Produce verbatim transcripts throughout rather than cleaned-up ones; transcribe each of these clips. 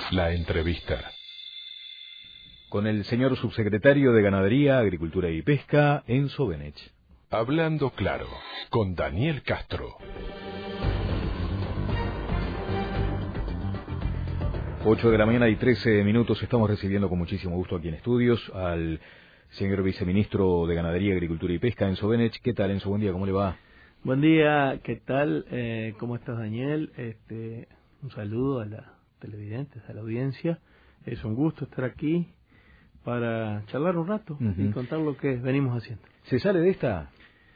La entrevista. Con el señor subsecretario de Ganadería, Agricultura y Pesca, Enzo Benech. Hablando claro, con Daniel Castro. ocho de la mañana y trece minutos. Estamos recibiendo con muchísimo gusto aquí en estudios al señor viceministro de Ganadería, Agricultura y Pesca, Enzo Benech. ¿Qué tal, Enzo? Buen día, ¿cómo le va? Buen día, ¿qué tal? Eh, ¿Cómo estás, Daniel? Este, un saludo a la televidentes, a la audiencia. Es un gusto estar aquí para charlar un rato uh-huh. y contar lo que venimos haciendo. ¿Se sale de esta?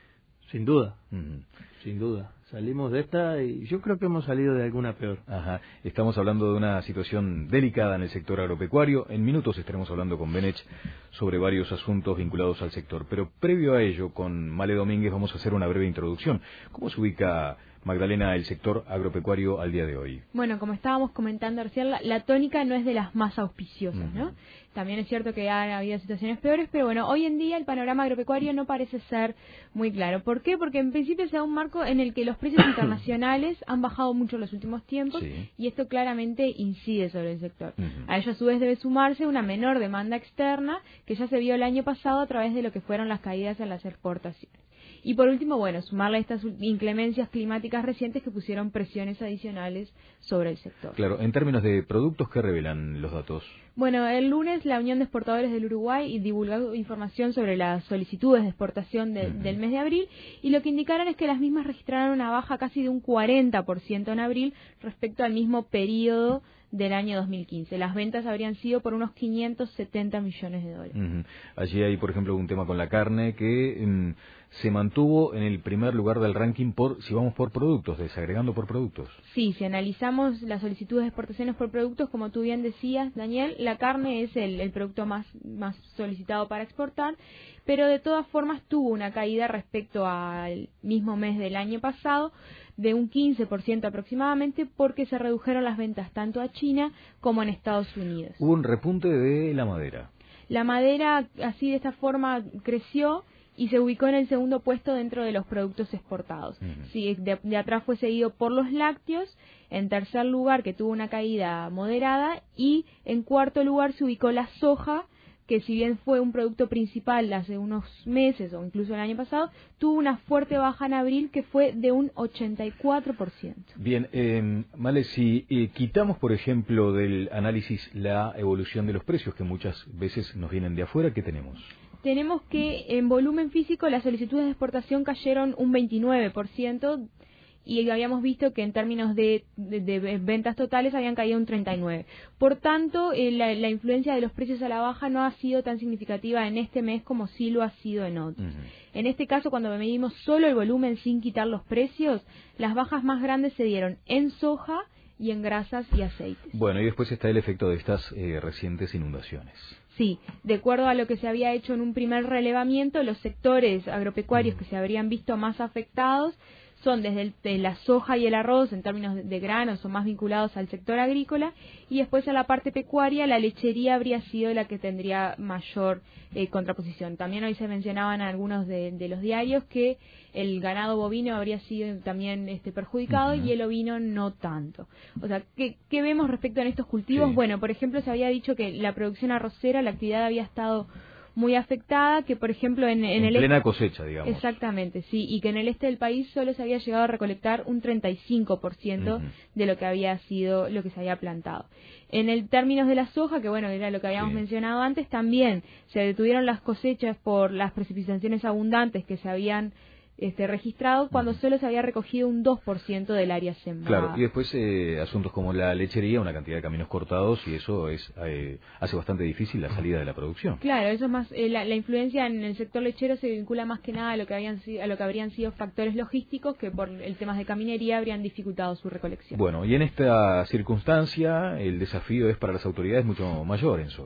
Sin duda, Uh-huh. sin duda. Salimos de esta y yo creo que hemos salido de alguna peor. Ajá. Estamos hablando de una situación delicada en el sector agropecuario. En minutos estaremos hablando con Benech sobre varios asuntos vinculados al sector. Pero previo a ello, con Male Domínguez vamos a hacer una breve introducción. ¿Cómo se ubica, Magdalena, el sector agropecuario al día de hoy? Bueno, como estábamos comentando recién, la, la tónica no es de las más auspiciosas, Uh-huh. ¿no? También es cierto que ha habido situaciones peores, pero bueno, hoy en día el panorama agropecuario no parece ser muy claro. ¿Por qué? Porque en principio se da un marco en el que los precios internacionales han bajado mucho en los últimos tiempos Sí. y esto claramente incide sobre el sector. Uh-huh. A ello a su vez debe sumarse una menor demanda externa que ya se vio el año pasado a través de lo que fueron las caídas en las exportaciones. Y por último, bueno, sumarle a estas inclemencias climáticas recientes que pusieron presiones adicionales sobre el sector. Claro, en términos de productos, ¿qué revelan los datos? Bueno, el lunes la Unión de Exportadores del Uruguay divulgó información sobre las solicitudes de exportación de, uh-huh. del mes de abril y lo que indicaron es que las mismas registraron una baja casi de un cuarenta por ciento en abril respecto al mismo periodo del año dos mil quince. Las ventas habrían sido por unos quinientos setenta millones de dólares. Uh-huh. Allí hay, por ejemplo, un tema con la carne que um, se mantuvo en el primer lugar del ranking por, si vamos por productos, desagregando por productos. Sí, si analizamos las solicitudes de exportaciones por productos, como tú bien decías, Daniel, la carne es el, el producto más, más solicitado para exportar, pero de todas formas tuvo una caída respecto al mismo mes del año pasado, de un quince por ciento aproximadamente, porque se redujeron las ventas tanto a China como en Estados Unidos. Hubo un repunte de la madera. La madera, así de esta forma, creció y se ubicó en el segundo puesto dentro de los productos exportados. Uh-huh. Sí, de, de atrás fue seguido por los lácteos, en tercer lugar, que tuvo una caída moderada, y en cuarto lugar se ubicó la soja, que si bien fue un producto principal hace unos meses o incluso el año pasado, tuvo una fuerte baja en abril que fue de un ochenta y cuatro por ciento. Bien, eh, Male, si eh, quitamos, por ejemplo, del análisis la evolución de los precios, que muchas veces nos vienen de afuera, ¿qué tenemos? Tenemos que en volumen físico las solicitudes de exportación cayeron un veintinueve por ciento y habíamos visto que en términos de, de, de ventas totales habían caído un treinta y nueve por ciento. Por tanto, eh, la, la influencia de los precios a la baja no ha sido tan significativa en este mes como sí lo ha sido en otros. Uh-huh. En este caso, cuando medimos solo el volumen sin quitar los precios, las bajas más grandes se dieron en soja y en grasas y aceites. Bueno, y después está el efecto de estas eh, recientes inundaciones. Sí, de acuerdo a lo que se había hecho en un primer relevamiento, los sectores agropecuarios mm. que se habrían visto más afectados son desde el, de la soja y el arroz, en términos de, de granos, son más vinculados al sector agrícola, y después a la parte pecuaria, la lechería habría sido la que tendría mayor eh, contraposición. También hoy se mencionaban algunos de, de los diarios que el ganado bovino habría sido también este, perjudicado uh-huh. y el ovino no tanto. O sea, ¿qué, qué vemos respecto a estos cultivos? Sí. Bueno, por ejemplo, se había dicho que la producción arrocera, la actividad había estado muy afectada, que por ejemplo en, en, en el plena este, cosecha, digamos. Exactamente, sí, y que en el este del país solo se había llegado a recolectar un treinta y cinco por ciento uh-huh. de lo que había sido, lo que se había plantado. En el términos de la soja, que bueno, era lo que habíamos sí. mencionado antes, también se detuvieron las cosechas por las precipitaciones abundantes que se habían Este, registrado cuando solo se había recogido un dos por ciento del área sembrada. Claro, y después eh, asuntos como la lechería, una cantidad de caminos cortados, y eso es eh, hace bastante difícil la salida de la producción. Claro, eso es más, eh, la, la influencia en el sector lechero se vincula más que nada a lo que habían a lo que habrían sido factores logísticos que por el tema de caminería habrían dificultado su recolección. Bueno, y en esta circunstancia el desafío es para las autoridades mucho mayor, Enzo.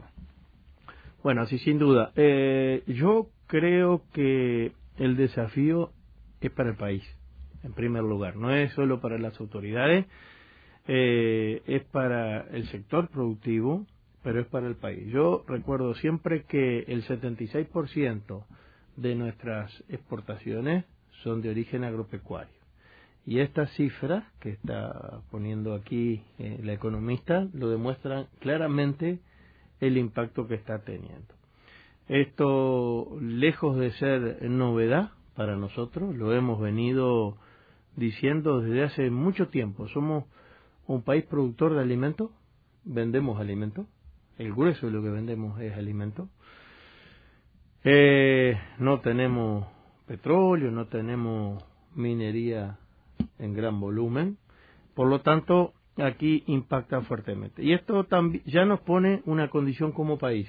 Bueno, sí, sin duda. Eh, yo creo que el desafío es para el país, en primer lugar. No es solo para las autoridades, eh, es para el sector productivo, pero es para el país. Yo recuerdo siempre que el setenta y seis por ciento de nuestras exportaciones son de origen agropecuario. Y estas cifras que está poniendo aquí eh, la economista lo demuestran claramente el impacto que está teniendo. Esto, lejos de ser novedad para nosotros, lo hemos venido diciendo desde hace mucho tiempo. Somos un país productor de alimentos, vendemos alimentos, el grueso de lo que vendemos es alimentos. Eh, no tenemos petróleo, no tenemos minería en gran volumen, por lo tanto aquí impacta fuertemente. Y esto también ya nos pone una condición como país.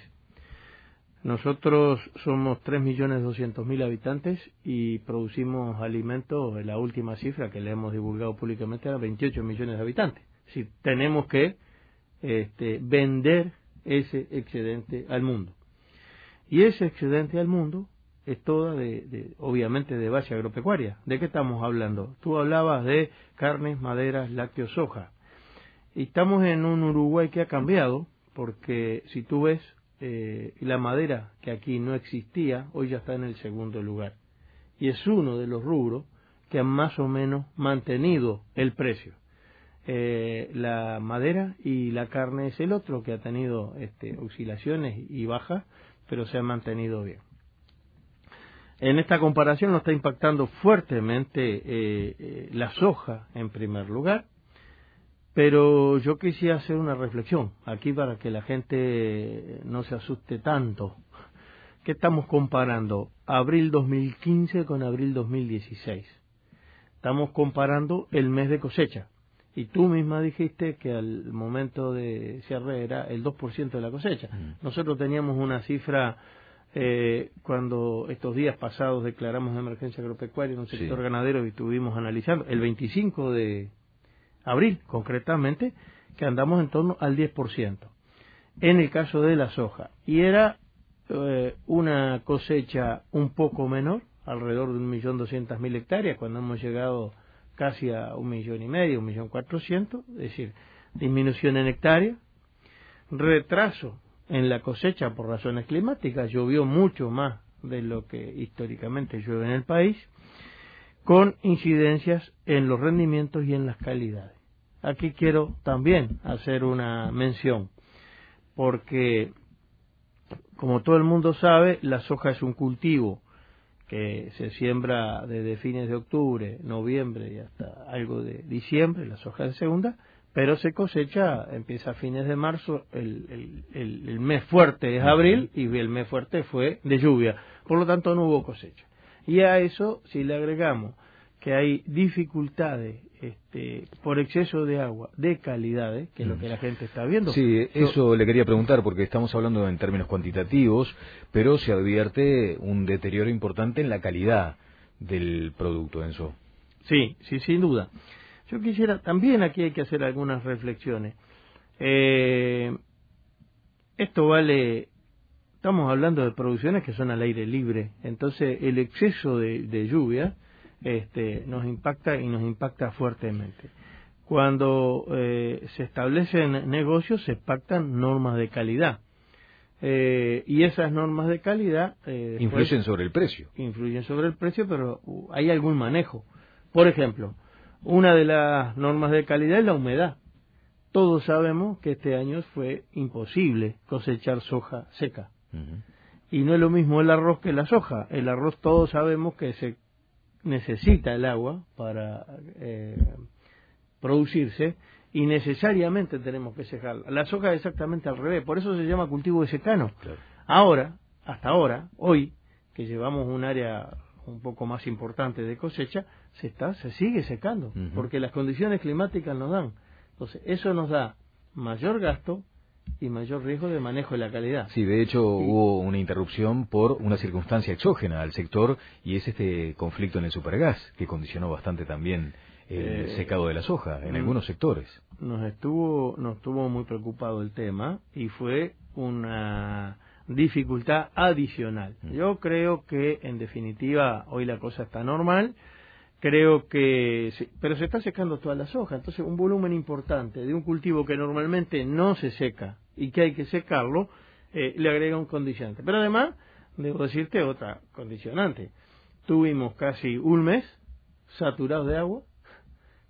Nosotros somos tres millones doscientos mil habitantes y producimos alimentos, la última cifra que le hemos divulgado públicamente era veintiocho millones de habitantes. Si tenemos que este, vender ese excedente al mundo. Y ese excedente al mundo es toda, de, de, obviamente, de base agropecuaria. ¿De qué estamos hablando? Tú hablabas de carnes, maderas, lácteos, soja. Y estamos en un Uruguay que ha cambiado, porque si tú ves, eh, la madera, que aquí no existía, hoy ya está en el segundo lugar. Y es uno de los rubros que han más o menos mantenido el precio. Eh, la madera y la carne es el otro que ha tenido este, oscilaciones y bajas, pero se ha mantenido bien. En esta comparación nos está impactando fuertemente eh, eh, la soja en primer lugar, pero yo quisiera hacer una reflexión aquí para que la gente no se asuste tanto. ¿Qué estamos comparando? Abril dos mil quince con abril dos mil dieciséis. Estamos comparando el mes de cosecha. Y tú misma dijiste que al momento de cierre era el dos por ciento de la cosecha. Mm. Nosotros teníamos una cifra, eh, cuando estos días pasados declaramos emergencia agropecuaria en un sector sí. ganadero y estuvimos analizando, el veinticinco de abril concretamente, que andamos en torno al diez por ciento. En el caso de la soja. Y era eh, una cosecha un poco menor, alrededor de un millón doscientas mil hectáreas, cuando hemos llegado casi a un millón y medio, un millón cuatrocientos, es decir, disminución en hectáreas, retraso en la cosecha por razones climáticas, llovió mucho más de lo que históricamente llueve en el país, con incidencias en los rendimientos y en las calidades. Aquí quiero también hacer una mención, porque como todo el mundo sabe, la soja es un cultivo que se siembra desde fines de octubre, noviembre y hasta algo de diciembre, la soja de segunda, pero se cosecha, empieza a fines de marzo, el, el, el, el mes fuerte es abril y el mes fuerte fue de lluvia, por lo tanto no hubo cosecha. Y a eso, si le agregamos que hay dificultades este, por exceso de agua, de calidades, que es lo que la gente está viendo. Sí, eso Yo, le quería preguntar, porque estamos hablando en términos cuantitativos, pero se advierte un deterioro importante en la calidad del producto, Enzo. Sí, sí, sin duda. Yo quisiera, también aquí hay que hacer algunas reflexiones. Eh, esto vale, estamos hablando de producciones que son al aire libre, entonces el exceso de, de lluvia Este, nos impacta y nos impacta fuertemente. Cuando eh, se establecen negocios, se pactan normas de calidad. Eh, y esas normas de calidad... Eh, influyen sobre el precio. Influyen sobre el precio, pero uh, hay algún manejo. Por ejemplo, una de las normas de calidad es la humedad. Todos sabemos que este año fue imposible cosechar soja seca. Uh-huh. Y no es lo mismo el arroz que la soja. El arroz todos sabemos que se necesita el agua para eh, producirse y necesariamente tenemos que secarla. La soja es exactamente al revés, por eso se llama cultivo de secano. Claro. Ahora, hasta ahora, hoy, que llevamos un área un poco más importante de cosecha, se está, se sigue secando, uh-huh. porque las condiciones climáticas nos dan. Entonces, eso nos da mayor gasto y mayor riesgo de manejo de la calidad. Sí, de hecho sí. hubo una interrupción por una circunstancia exógena al sector y es este conflicto en el supergas que condicionó bastante también el eh, secado de la soja en mm, algunos sectores. Nos estuvo, nos estuvo muy preocupado el tema y fue una dificultad adicional. Mm. Yo creo que en definitiva hoy la cosa está normal. Creo que, sí, pero se está secando toda la soja, entonces un volumen importante de un cultivo que normalmente no se seca y que hay que secarlo, eh, le agrega un condicionante. Pero además, debo decirte otra condicionante. Tuvimos casi un mes saturados de agua,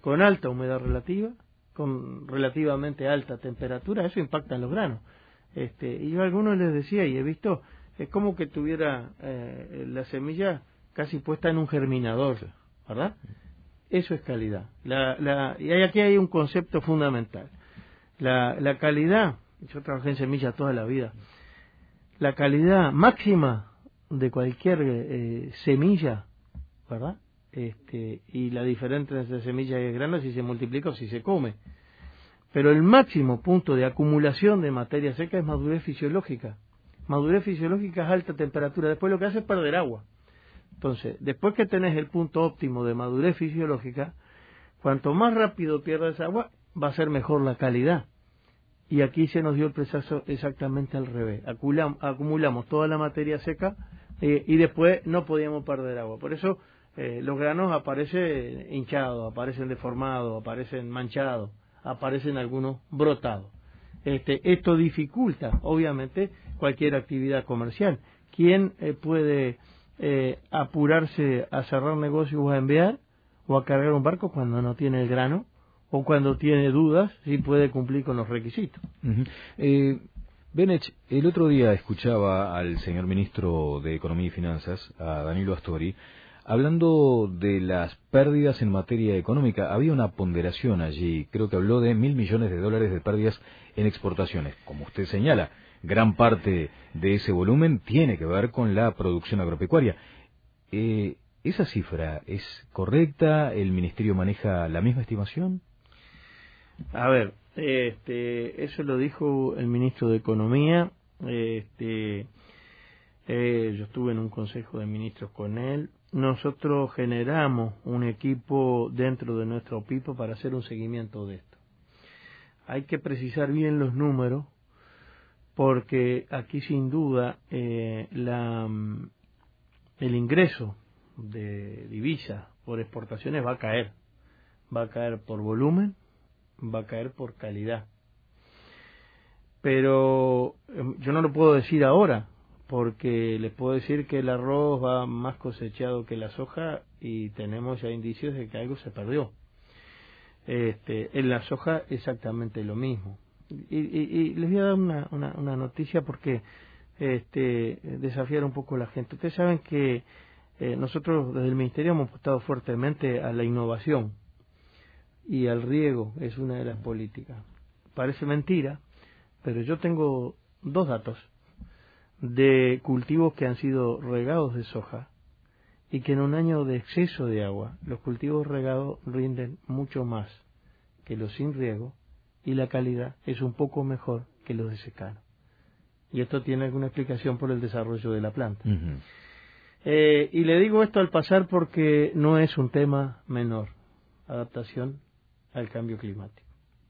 con alta humedad relativa, con relativamente alta temperatura, eso impacta en los granos. Este, y yo a algunos les decía, y he visto, es como que tuviera eh, la semilla casi puesta en un germinador, ¿verdad? Eso es calidad. La, la, y aquí hay un concepto fundamental. La, la calidad, yo trabajé en semillas toda la vida, la calidad máxima de cualquier eh, semilla, ¿verdad? Este, y la diferencia entre semilla y grano si se multiplica o si se come. Pero el máximo punto de acumulación de materia seca es madurez fisiológica. Madurez fisiológica es alta temperatura. Después lo que hace es perder agua. Entonces, después que tenés el punto óptimo de madurez fisiológica, cuanto más rápido pierdas agua, va a ser mejor la calidad. Y aquí se nos dio el proceso exactamente al revés. Acumulamos, acumulamos toda la materia seca eh, y después no podíamos perder agua. Por eso eh, los granos aparecen hinchados, aparecen deformados, aparecen manchados, aparecen algunos brotados. Este, esto dificulta, obviamente, cualquier actividad comercial. ¿Quién eh, puede eh, apurarse a cerrar negocios o a enviar o a cargar un barco cuando no tiene el grano? O cuando tiene dudas si puede cumplir con los requisitos. Uh-huh. eh, Benech, el otro día escuchaba al señor ministro de Economía y Finanzas, a Danilo Astori, hablando de las pérdidas en materia económica. Había una ponderación allí, creo que habló de mil millones de dólares de pérdidas en exportaciones. Como usted señala, gran parte de ese volumen tiene que ver con la producción agropecuaria. Eh, ¿Esa cifra es correcta? ¿El ministerio maneja la misma estimación? A ver, este, eso lo dijo el ministro de Economía. Este, eh, yo estuve en un consejo de ministros con él. Nosotros generamos un equipo dentro de nuestro P I P O para hacer un seguimiento de esto. Hay que precisar bien los números porque aquí sin duda eh, la, el ingreso de divisa por exportaciones va a caer. Va a caer por volumen, va a caer por calidad. Pero eh, yo no lo puedo decir ahora, porque les puedo decir que el arroz va más cosechado que la soja y tenemos ya indicios de que algo se perdió. Este, en la soja exactamente lo mismo. Y, y, y les voy a dar una, una, una noticia porque este, desafiar un poco a la gente. Ustedes saben que eh, nosotros desde el Ministerio hemos apostado fuertemente a la innovación y al riego, es una de las políticas. Parece mentira, pero yo tengo dos datos de cultivos que han sido regados de soja y que en un año de exceso de agua los cultivos regados rinden mucho más que los sin riego y la calidad es un poco mejor que los de secano. Y esto tiene alguna explicación por el desarrollo de la planta. Uh-huh. eh, y le digo esto al pasar porque no es un tema menor, adaptación al cambio climático.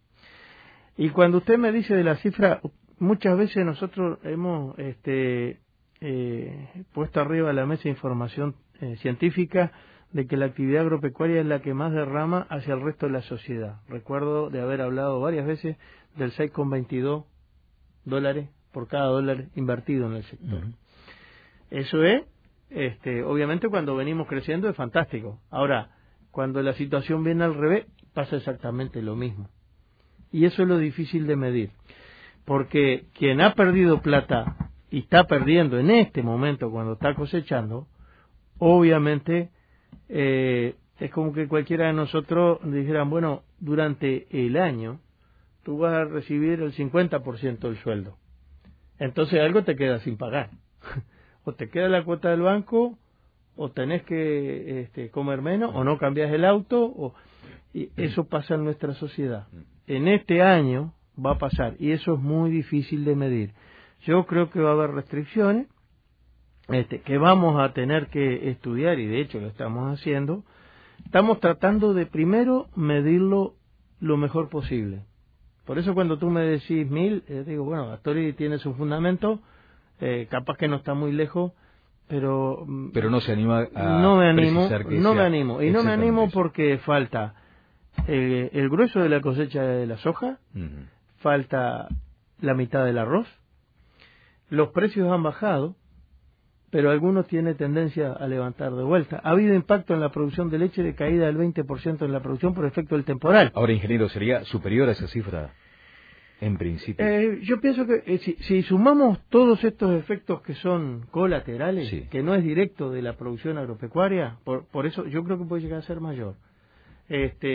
Y cuando usted me dice de la cifra, muchas veces nosotros hemos este, eh, puesto arriba de la mesa información eh, científica de que la actividad agropecuaria es la que más derrama hacia el resto de la sociedad. Recuerdo de haber hablado varias veces del seis coma veintidós dólares por cada dólar invertido en el sector. Uh-huh. Eso es, este, obviamente cuando venimos creciendo es fantástico. Ahora, cuando la situación viene al revés, pasa exactamente lo mismo. Y eso es lo difícil de medir. Porque quien ha perdido plata y está perdiendo en este momento cuando está cosechando, obviamente eh, es como que cualquiera de nosotros dijeran, bueno, durante el año tú vas a recibir el cincuenta por ciento del sueldo. Entonces algo te queda sin pagar. O te queda la cuota del banco, o tenés que este, comer menos, o no cambias el auto, o y eso pasa en nuestra sociedad. En este año va a pasar, y eso es muy difícil de medir. Yo creo que va a haber restricciones, este, que vamos a tener que estudiar, y de hecho lo estamos haciendo. Estamos tratando de primero medirlo lo mejor posible. Por eso cuando tú me decís mil, eh, digo, bueno, Astori tiene su fundamento, eh, capaz que no está muy lejos, pero... Pero no se anima a no me animo, precisar que no sea me animo, y no me animo eso. porque falta eh, el grueso de la cosecha de la soja, Uh-huh. falta la mitad del arroz, los precios han bajado, pero algunos tienen tendencia a levantar de vuelta. Ha habido impacto en la producción de leche de caída del veinte por ciento en la producción por efecto del temporal. Ahora, ingeniero, ¿sería superior a esa cifra en principio? Eh, yo pienso que eh, si, si sumamos todos estos efectos que son colaterales, sí. que no es directo de la producción agropecuaria, por, por eso yo creo que puede llegar a ser mayor. Este,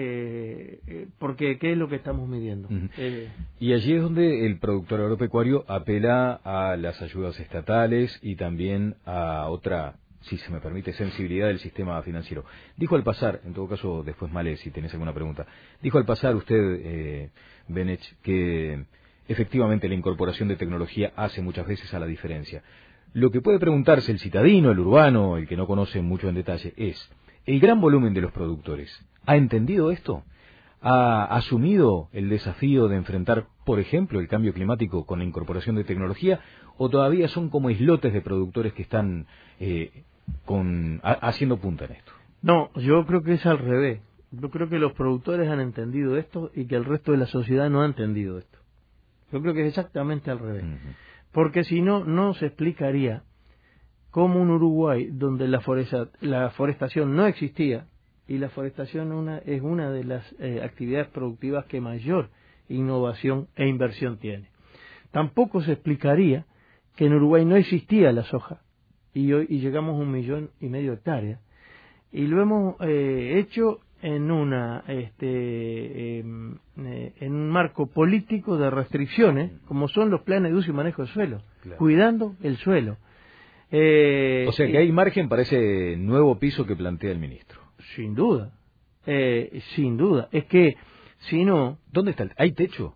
eh, eh, porque ¿qué es lo que estamos midiendo? Uh-huh. eh, y allí es donde el productor agropecuario apela a las ayudas estatales y también a otra, si se me permite, sensibilidad del sistema financiero. Dijo al pasar, en todo caso después Male, si tenés alguna pregunta, dijo al pasar usted, eh, Benech, que efectivamente la incorporación de tecnología hace muchas veces a la diferencia. Lo que puede preguntarse el citadino, el urbano, el que no conoce mucho en detalle, es: ¿el gran volumen de los productores ha entendido esto? ¿Ha asumido el desafío de enfrentar, por ejemplo, el cambio climático con la incorporación de tecnología? ¿O todavía son como islotes de productores que están eh, con, a, haciendo punta en esto? No, yo creo que es al revés. Yo creo que los productores han entendido esto y que el resto de la sociedad no ha entendido esto. Yo creo que es exactamente al revés. Uh-huh. Porque si no, no se explicaría como un Uruguay donde la, foresta, la forestación no existía, y la forestación una, es una de las eh, actividades productivas que mayor innovación e inversión tiene. Tampoco se explicaría que en Uruguay no existía la soja, y hoy y llegamos a un millón y medio de hectáreas, y lo hemos eh, hecho en una este, eh, eh, en un marco político de restricciones, como son los planes de uso y manejo del suelo, claro. Cuidando el suelo. Eh, o sea que hay margen para ese nuevo piso que plantea el ministro. Sin duda, eh, sin duda. Es que si no... ¿Dónde está el... ¿Hay techo?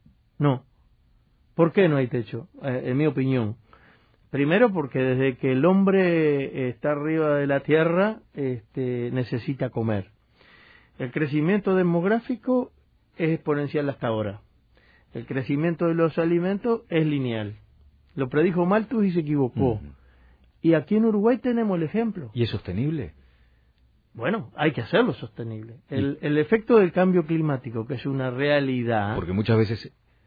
No. ¿Por qué no hay techo? Eh, en mi opinión. Primero porque desde que el hombre está arriba de la tierra, este, necesita comer. El crecimiento demográfico es exponencial hasta ahora. El crecimiento de los alimentos es lineal. Lo predijo Malthus y se equivocó. Uh-huh. Y aquí en Uruguay tenemos el ejemplo. ¿Y es sostenible? Bueno, hay que hacerlo sostenible. El, el efecto del cambio climático, que es una realidad... Porque muchas veces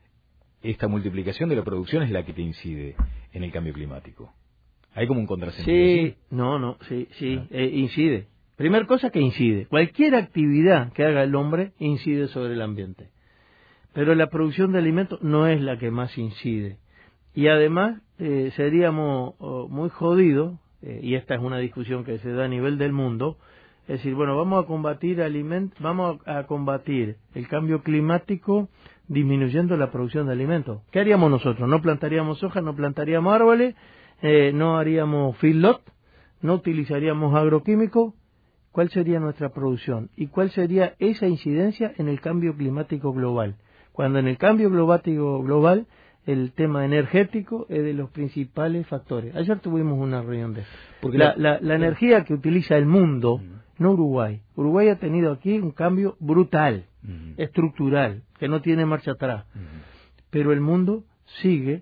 esta multiplicación de la producción es la que te incide en el cambio climático. Hay como un contrasentido. Sí, ¿sí? no, no, sí, sí, ah. eh, incide. Primer cosa que incide. Cualquier actividad que haga el hombre incide sobre el ambiente. Pero la producción de alimentos no es la que más incide. Y además eh, seríamos oh, muy jodidos, eh, y esta es una discusión que se da a nivel del mundo, es decir, bueno, vamos a combatir aliment vamos a combatir el cambio climático disminuyendo la producción de alimentos. ¿Qué haríamos nosotros? No plantaríamos soja, no plantaríamos árboles, eh, no haríamos feedlot, no utilizaríamos agroquímicos. ¿Cuál sería nuestra producción? ¿Y cuál sería esa incidencia en el cambio climático global? Cuando en el cambio climático global el tema energético es de los principales factores. Ayer tuvimos una reunión de eso. Porque la, la, la energía que utiliza el mundo, uh-huh. no Uruguay. Uruguay ha tenido aquí un cambio brutal, uh-huh. estructural, que no tiene marcha atrás. Uh-huh. Pero el mundo sigue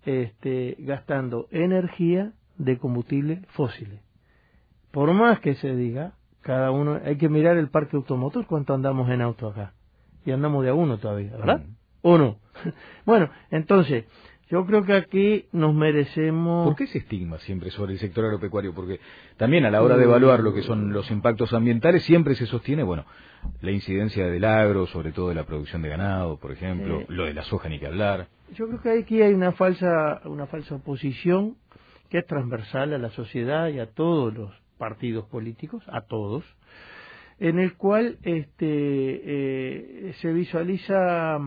este, gastando energía de combustibles fósiles. Por más que se diga, cada uno, hay que mirar el parque automotor, cuánto andamos en auto acá. Y andamos de a uno todavía, ¿verdad? Uh-huh. ¿O no? Bueno, entonces, yo creo que aquí nos merecemos... ¿Por qué ese estigma siempre sobre el sector agropecuario? Porque también a la hora de evaluar lo que son los impactos ambientales siempre se sostiene, bueno, la incidencia del agro, sobre todo de la producción de ganado, por ejemplo, eh, lo de la soja ni que hablar. Yo creo que aquí hay una falsa, una falsa oposición que es transversal a la sociedad y a todos los partidos políticos, a todos, en el cual este eh, se visualiza...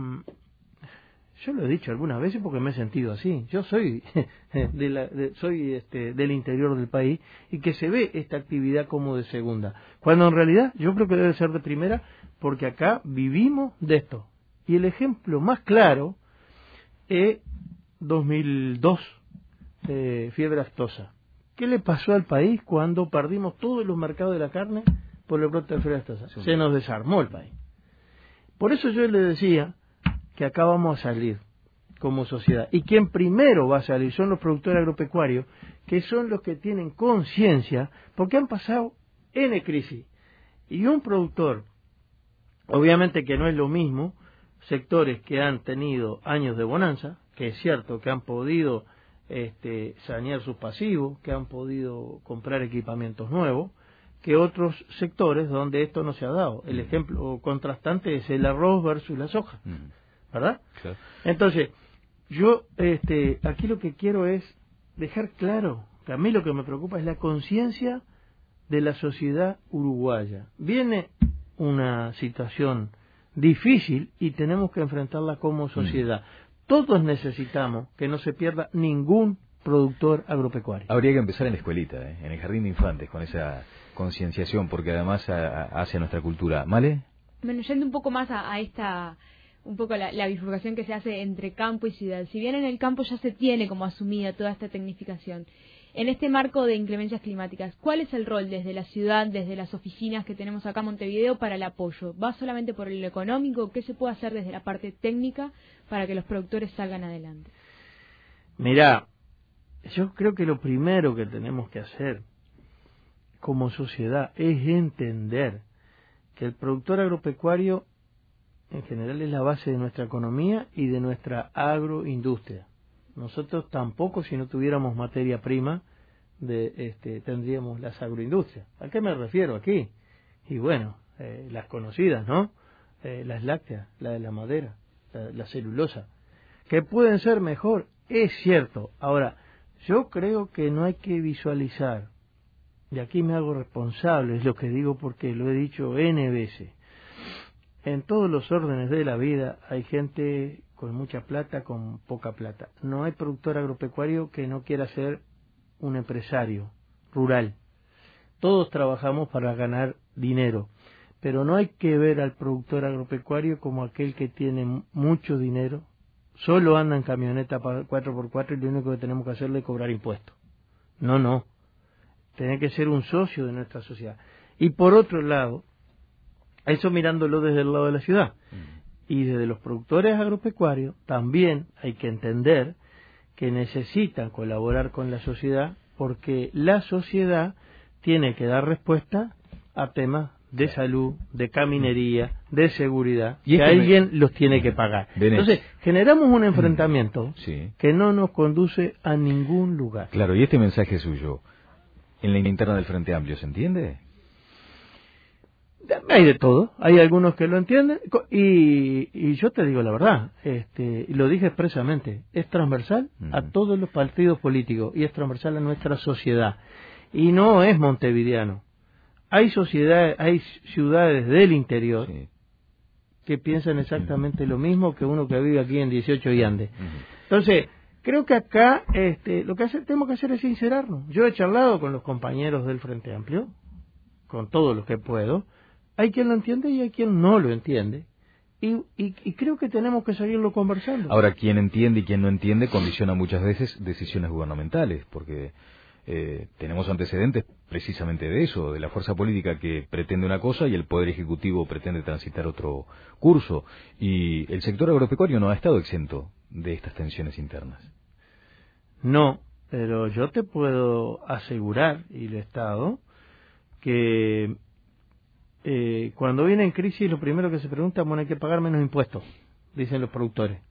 Yo lo he dicho algunas veces porque me he sentido así. Yo soy de la, de, soy este, del interior del país y que se ve esta actividad como de segunda. Cuando en realidad yo creo que debe ser de primera porque acá vivimos de esto. Y el ejemplo más claro es dos mil dos, eh, fiebre aftosa. ¿Qué le pasó al país cuando perdimos todos los mercados de la carne por el brote de fiebre aftosa? Se nos desarmó el país. Por eso yo le decía que acá vamos a salir como sociedad. Y quien primero va a salir son los productores agropecuarios, que son los que tienen conciencia, porque han pasado N crisis. Y un productor, obviamente que no es lo mismo, sectores que han tenido años de bonanza, que es cierto que han podido este, sanear sus pasivos, que han podido comprar equipamientos nuevos, que otros sectores donde esto no se ha dado. El ejemplo contrastante es el arroz versus la soja, ¿verdad? Claro. Entonces, yo este, aquí lo que quiero es dejar claro que a mí lo que me preocupa es la conciencia de la sociedad uruguaya. Viene una situación difícil y tenemos que enfrentarla como sociedad. Mm. Todos necesitamos que no se pierda ningún productor agropecuario. Habría que empezar en la escuelita, ¿eh? En el jardín de infantes, con esa concienciación, porque además a, a, hace nuestra cultura. ¿Male? Bueno, yendo un poco más a, a esta, un poco la, la bifurcación que se hace entre campo y ciudad. Si bien en el campo ya se tiene como asumida toda esta tecnificación, en este marco de inclemencias climáticas, ¿cuál es el rol desde la ciudad, desde las oficinas que tenemos acá en Montevideo para el apoyo? ¿Va solamente por lo económico? ¿Qué se puede hacer desde la parte técnica para que los productores salgan adelante? Mirá, yo creo que lo primero que tenemos que hacer como sociedad es entender que el productor agropecuario en general es la base de nuestra economía y de nuestra agroindustria. Nosotros tampoco, si no tuviéramos materia prima, de, este, tendríamos las agroindustrias. ¿A qué me refiero aquí? Y bueno, eh, las conocidas, ¿no? Eh, las lácteas, la de la madera, la, la celulosa, que pueden ser mejor, es cierto. Ahora, yo creo que no hay que visualizar, y aquí me hago responsable, es lo que digo porque lo he dicho N veces. En todos los órdenes de la vida hay gente con mucha plata, con poca plata. No hay productor agropecuario que no quiera ser un empresario rural. Todos trabajamos para ganar dinero, pero no hay que ver al productor agropecuario como aquel que tiene mucho dinero, solo anda en camioneta cuatro por cuatro y lo único que tenemos que hacerle es cobrar impuestos. No, no. Tiene que ser un socio de nuestra sociedad. Y por otro lado, eso mirándolo desde el lado de la ciudad. Y desde los productores agropecuarios también hay que entender que necesitan colaborar con la sociedad porque la sociedad tiene que dar respuesta a temas de salud, de caminería, de seguridad, y que alguien me... los tiene que pagar. Benet. Entonces, generamos un enfrentamiento sí. que no nos conduce a ningún lugar. Claro, y este mensaje suyo, en la interna del Frente Amplio, ¿se entiende? Hay de todo, hay algunos que lo entienden y, y yo te digo la verdad, este, lo dije expresamente, es transversal uh-huh. a todos los partidos políticos y es transversal a nuestra sociedad y no es montevideano. Hay sociedades, hay ciudades del interior sí. que piensan exactamente uh-huh. lo mismo que uno que vive aquí en dieciocho y Andes. Uh-huh. Entonces, creo que acá este, lo que hace, tenemos que hacer es sincerarnos. Yo he charlado con los compañeros del Frente Amplio, con todos los que puedo. Hay quien lo entiende y hay quien no lo entiende. Y, y, y creo que tenemos que seguirlo conversando. Ahora, quien entiende y quien no entiende condiciona muchas veces decisiones gubernamentales, porque eh, tenemos antecedentes precisamente de eso, de la fuerza política que pretende una cosa y el Poder Ejecutivo pretende transitar otro curso. Y el sector agropecuario no ha estado exento de estas tensiones internas. No, pero yo te puedo asegurar, y lo he estado, que... Eh, cuando viene en crisis lo primero que se pregunta es, bueno, hay que pagar menos impuestos, dicen los productores.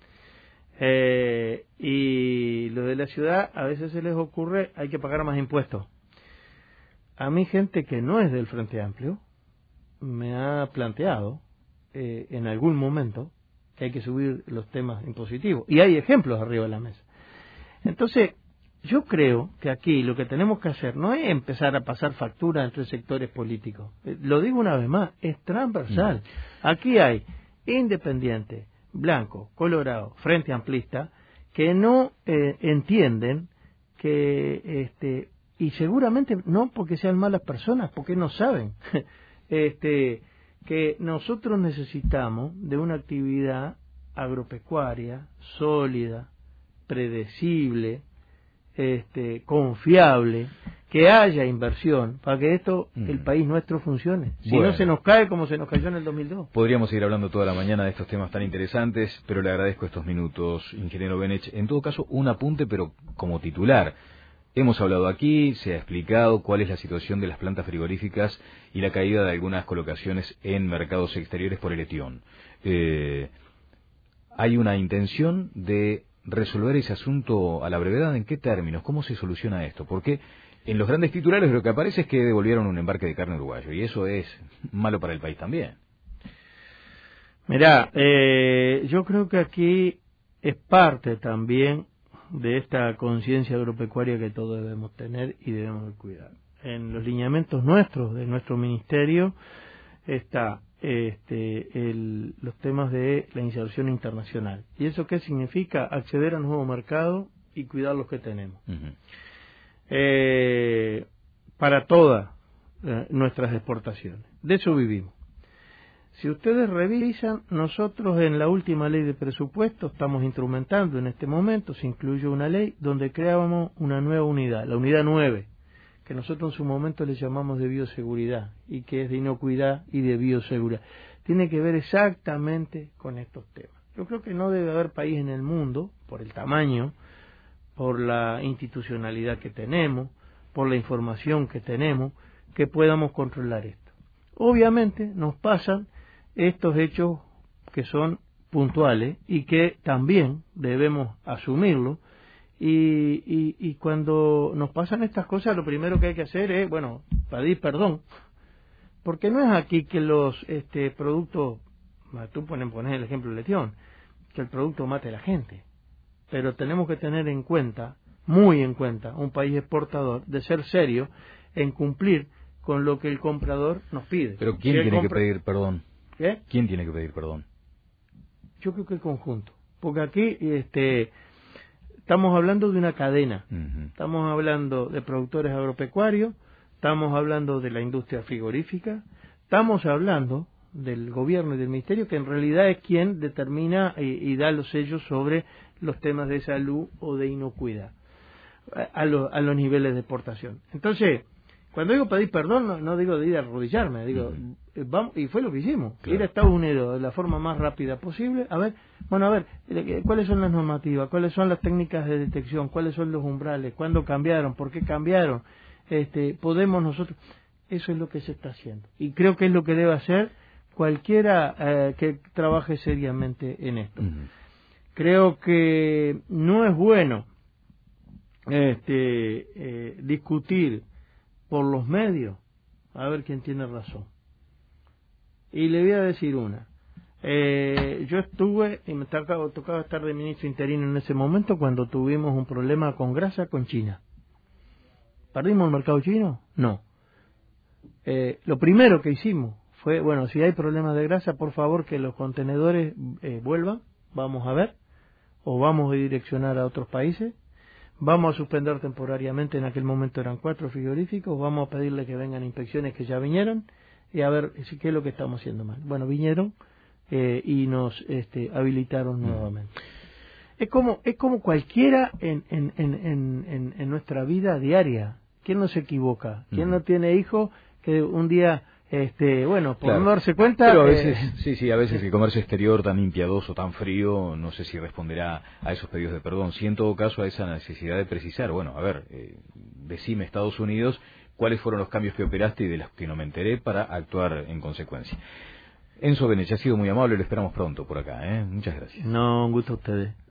Eh, y lo de la ciudad a veces se les ocurre, hay que pagar más impuestos. A mí gente que no es del Frente Amplio me ha planteado eh, en algún momento que hay que subir los temas impositivos. Y hay ejemplos arriba de la mesa. Entonces, yo creo que aquí lo que tenemos que hacer no es empezar a pasar factura entre sectores políticos. Lo digo una vez más, es transversal. Aquí hay independientes, blancos, colorados, frente amplista, que no eh, entienden que, este, y seguramente no porque sean malas personas, porque no saben, este, que nosotros necesitamos de una actividad agropecuaria sólida, predecible, Este, confiable, que haya inversión para que esto, mm. el país nuestro funcione. Si bueno. no se nos cae como se nos cayó en el dos mil dos. Podríamos seguir hablando toda la mañana de estos temas tan interesantes, pero le agradezco estos minutos, ingeniero Benech. En todo caso, un apunte, pero como titular. Hemos hablado aquí, se ha explicado cuál es la situación de las plantas frigoríficas y la caída de algunas colocaciones en mercados exteriores por el etión. Eh, hay una intención de resolver ese asunto a la brevedad? ¿En qué términos? ¿Cómo se soluciona esto? Porque en los grandes titulares lo que aparece es que devolvieron un embarque de carne uruguayo, y eso es malo para el país también. Mirá, eh, yo creo que aquí es parte también de esta conciencia agropecuaria que todos debemos tener y debemos cuidar. En los lineamientos nuestros, de nuestro ministerio, está este, el, los temas de la inserción internacional. ¿Y eso qué significa? Acceder a nuevos mercados y cuidar los que tenemos. Uh-huh. eh, para todas eh, nuestras exportaciones. De eso vivimos. Si ustedes revisan, nosotros en la última ley de presupuesto estamos instrumentando en este momento, se incluyó una ley donde creábamos una nueva unidad, la unidad nueve, que nosotros en su momento le llamamos de bioseguridad, y que es de inocuidad y de bioseguridad. Tiene que ver exactamente con estos temas. Yo creo que no debe haber país en el mundo, por el tamaño, por la institucionalidad que tenemos, por la información que tenemos, que podamos controlar esto. Obviamente nos pasan estos hechos que son puntuales y que también debemos asumirlo, y, y, y cuando nos pasan estas cosas lo primero que hay que hacer es, bueno, pedir perdón, porque no es aquí que los este productos, tú pones, pones el ejemplo de Letión, que el producto mate a la gente, pero tenemos que tener en cuenta, muy en cuenta, un país exportador, de ser serio en cumplir con lo que el comprador nos pide. Pero ¿quién tiene compra... que pedir perdón? ¿Qué? ¿Quién tiene que pedir perdón? Yo creo que el conjunto, porque aquí este estamos hablando de una cadena, uh-huh. Estamos hablando de productores agropecuarios, estamos hablando de la industria frigorífica, estamos hablando del gobierno y del ministerio, que en realidad es quien determina y, y da los sellos sobre los temas de salud o de inocuidad a, a, lo, a los niveles de exportación. Entonces, cuando digo pedir perdón, no, no digo de ir a arrodillarme, digo, uh-huh. eh, vamos, y fue lo que hicimos, claro. Ir a Estados Unidos de la forma más rápida posible, a ver, bueno, a ver, eh, cuáles son las normativas, cuáles son las técnicas de detección, cuáles son los umbrales, cuándo cambiaron, por qué cambiaron, este, podemos nosotros, eso es lo que se está haciendo, y creo que es lo que debe hacer cualquiera eh, que trabaje seriamente en esto. Uh-huh. Creo que no es bueno este, eh, discutir por los medios, a ver quién tiene razón. Y le voy a decir una. Eh, yo estuve, y me tocaba, tocaba estar de ministro interino en ese momento, cuando tuvimos un problema con grasa con China. ¿Perdimos el mercado chino? No. Eh, lo primero que hicimos fue, bueno, si hay problemas de grasa, por favor que los contenedores eh, vuelvan, vamos a ver, o vamos a direccionar a otros países. Vamos a suspender temporariamente, en aquel momento eran cuatro frigoríficos, vamos a pedirle que vengan inspecciones que ya vinieron y a ver si qué es lo que estamos haciendo mal. Bueno, vinieron eh, y nos este, habilitaron nuevamente. Es como es como cualquiera en, en, en, en, en nuestra vida diaria. ¿Quién no se equivoca? ¿Quién no tiene hijos que un día... Este, bueno, por claro. No darse cuenta... Pero a veces, eh, sí, sí, a veces el comercio exterior tan impiadoso, tan frío, no sé si responderá a esos pedidos de perdón. Sí, en todo caso, a esa necesidad de precisar, bueno, a ver, eh, decime Estados Unidos, cuáles fueron los cambios que operaste y de los que no me enteré para actuar en consecuencia. Enzo Benech, ha sido muy amable, lo esperamos pronto por acá, ¿eh? Muchas gracias. No, un gusto a ustedes.